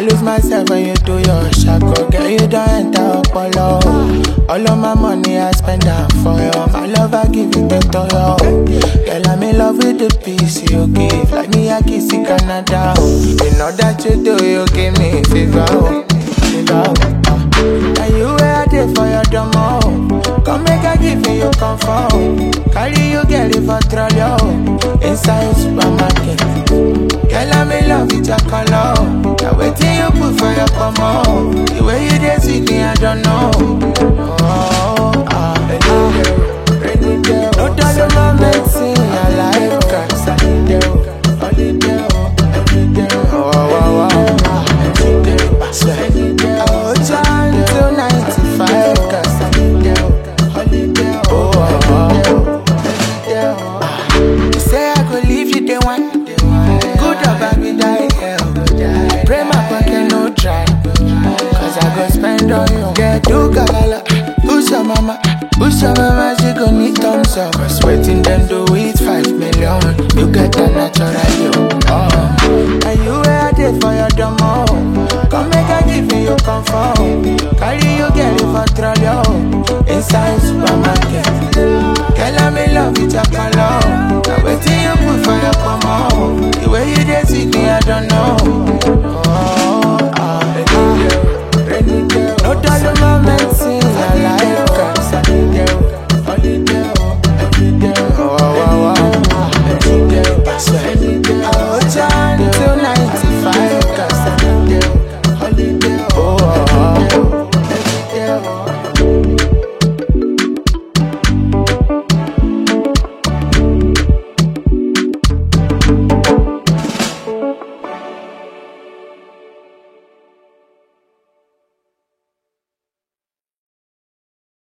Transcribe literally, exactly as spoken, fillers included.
lose myself when you do your shako. Girl, you don't enter Apollo. All of my money I spend am for you. My love I give it to you. Girl, I'm in love with the peace you give. Like me, I kiss you Canada. You know that you do, you give me fever. Fever. And you were there for your demo. Come make I give you your comfort. Carry you, get it for trolley. Inside supermarket. Girl, I'm in love with your color. Now waiting you put for your combo. The way you dance with me, I don't know. Oh, ah, any day, no dollar moment, sing your life. Cause I need you, holiday, every day. Oh, wow, wow, every day. Oh, John to ninety-five. Cause I need you, holiday, oh, wow, every day. You say I could leave you day one. Good or bad, we die, yeah. Pray my pocket, no try. Cause I go spend on you. Get do galala. Who's your mama? Who's your mama? She gon' need thumbs up. Cause waiting them do it five million. You get a natural you. Oh. And you were there for your demo. Come make I give you your comfort. Carry you, get it for trolley. Inside supermarket. Girl, I'm in love with your color.